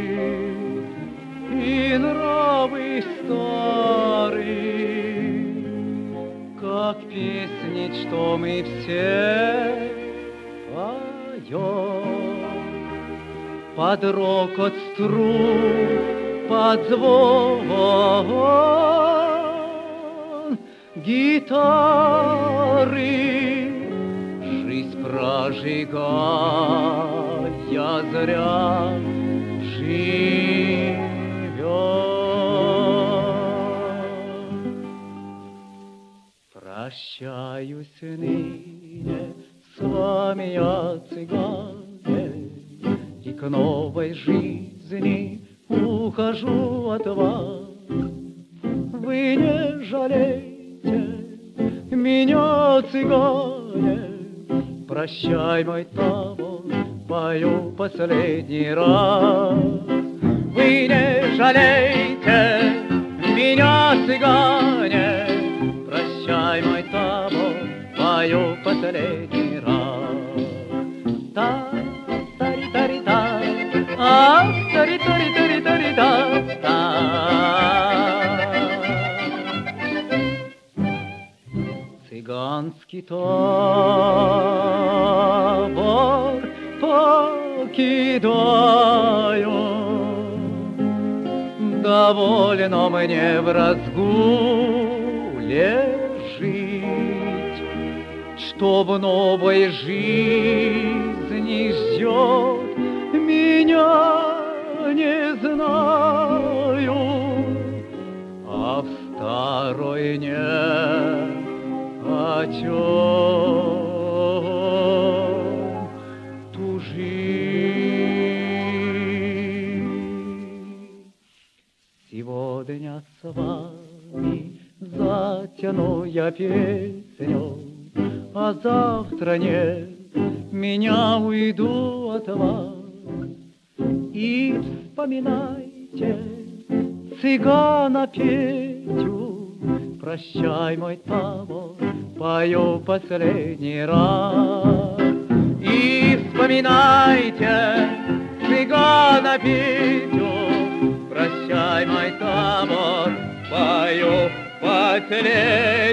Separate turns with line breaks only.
и нравы старые, как песни, что мы все поем. Под рокот струн, под звон гитары, жизнь прожигая зря живет. Прощаюсь ныне с вами, я цыгане, и к новой жизни ухожу от вас. Вы не жалейте меня, цыгане, прощай, мой табор, пою последний раз. Вы не жалейте меня, цыгане, прощай, мой табор, пою последний раз. Та-тари-тари-та, ах, тари-тари-тари-тари-та. Цыганский табор покидаю, довольно мне в разгуле жить, что в новой жизни ждет меня, не знаю, а в старой нет. О чем тужить? Сегодня с вами затяну я песню, а завтра нет, меня уйду от вас. И вспоминайте цыгана Петю, прощай, мой табор, пою последний раз. И вспоминайте цыгана Петю, прощай, мой табор, пою последний раз.